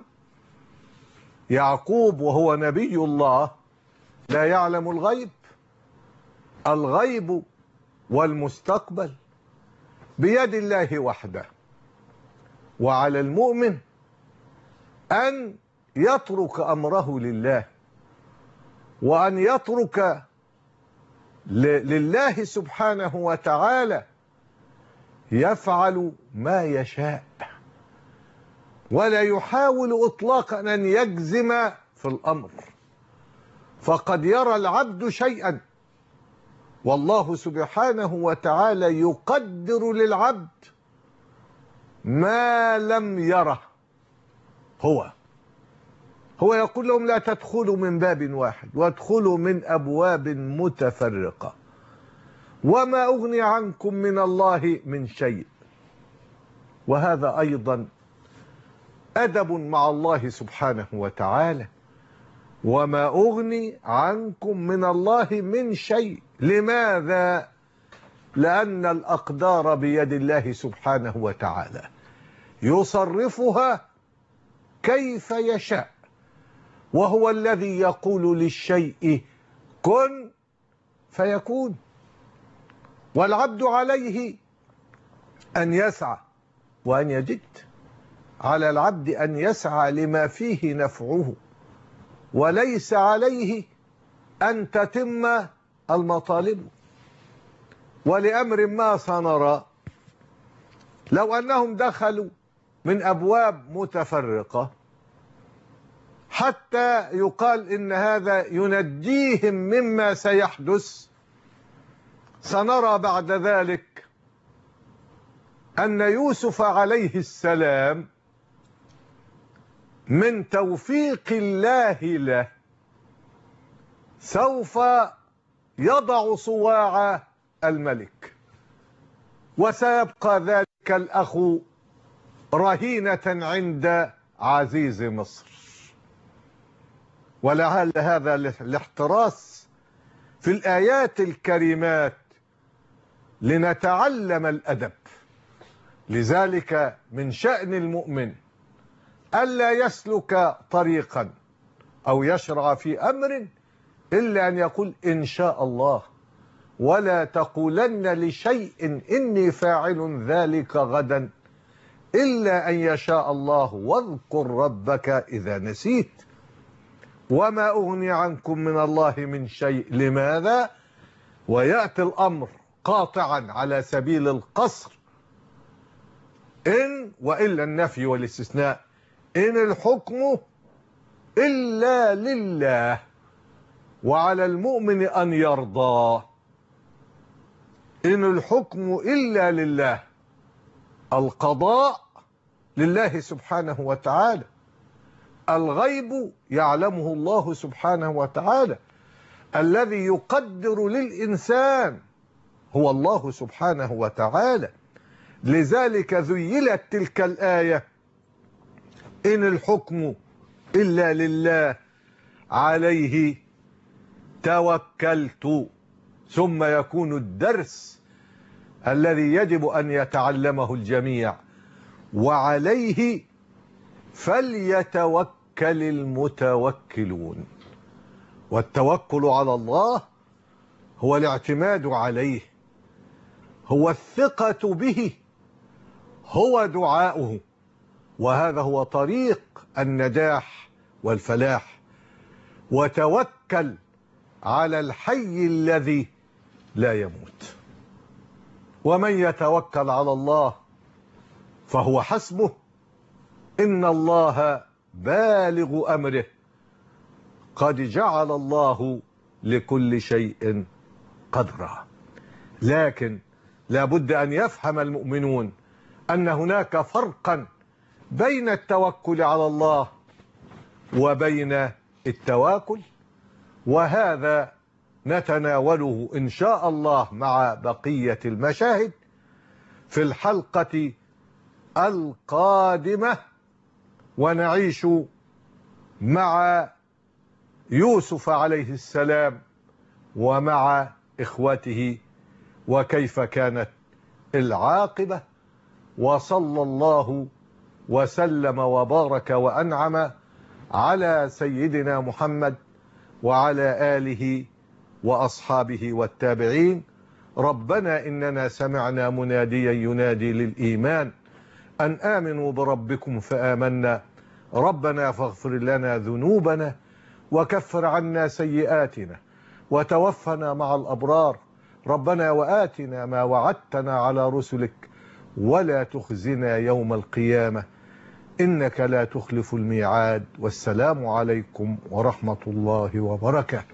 يعقوب وهو نبي الله لا يعلم الغيب. الغيب والمستقبل بيد الله وحده، وعلى المؤمن أن يترك أمره لله، وأن يترك لله سبحانه وتعالى يفعل ما يشاء، ولا يحاول إطلاقا أن يجزم في الأمر. فقد يرى العبد شيئا والله سبحانه وتعالى يقدر للعبد ما لم يره. هو يقول لهم لا تدخلوا من باب واحد وادخلوا من أبواب متفرقة وما أغني عنكم من الله من شيء. وهذا أيضا أدب مع الله سبحانه وتعالى. وما أغني عنكم من الله من شيء. لماذا؟ لأن الأقدار بيد الله سبحانه وتعالى يصرفها كيف يشاء، وهو الذي يقول للشيء كن فيكون. والعبد عليه أن يسعى وأن يجد، على العبد أن يسعى لما فيه نفعه، وليس عليه أن تتم المطالب. ولأمر ما سنرى لو أنهم دخلوا من أبواب متفرقة حتى يقال إن هذا ينجيهم مما سيحدث، سنرى بعد ذلك أن يوسف عليه السلام من توفيق الله له سوف يضع صواع الملك، وسيبقى ذلك الأخ رهينة عند عزيز مصر. ولعل هذا الاحتراس في الآيات الكريمات لنتعلم الأدب. لذلك من شأن المؤمن ألا يسلك طريقا أو يشرع في أمر إلا أن يقول إن شاء الله، ولا تقولن لشيء إني فاعل ذلك غدا إلا أن يشاء الله، واذكر ربك إذا نسيت، وما أغني عنكم من الله من شيء. لماذا؟ ويأتي الأمر قاطعا على سبيل القصر، إن وإلا النفي والاستثناء، إن الحكم إلا لله وعلى المؤمن أن يرضى. إن الحكم إلا لله، القضاء لله سبحانه وتعالى، الغيب يعلمه الله سبحانه وتعالى، الذي يقدر للإنسان هو الله سبحانه وتعالى. لذلك ذيلت تلك الآية إن الحكم إلا لله عليه توكلت، ثم يكون الدرس الذي يجب أن يتعلمه الجميع وعليه فليتوكل المتوكلون. والتوكل على الله هو الاعتماد عليه، هو الثقة به، هو دعاؤه، وهذا هو طريق النجاح والفلاح. وتوكل على الحي الذي لا يموت، ومن يتوكل على الله فهو حسبه، إن الله بالغ أمره، قد جعل الله لكل شيء قدرا. لكن لا بد أن يفهم المؤمنون أن هناك فرقا بين التوكل على الله وبين التواكل، وهذا نتناوله إن شاء الله مع بقية المشاهد في الحلقة القادمة، ونعيش مع يوسف عليه السلام ومع إخوته وكيف كانت العاقبة. وصلى الله وسلم وبارك وأنعم على سيدنا محمد وعلى آله وأصحابه والتابعين. ربنا إننا سمعنا مناديا ينادي للإيمان أن آمنوا بربكم فآمنا، ربنا فاغفر لنا ذنوبنا وكفر عنا سيئاتنا وتوفنا مع الأبرار، ربنا وآتنا ما وعدتنا على رسلك ولا تخزنا يوم القيامة إنك لا تخلف الميعاد. والسلام عليكم ورحمة الله وبركاته.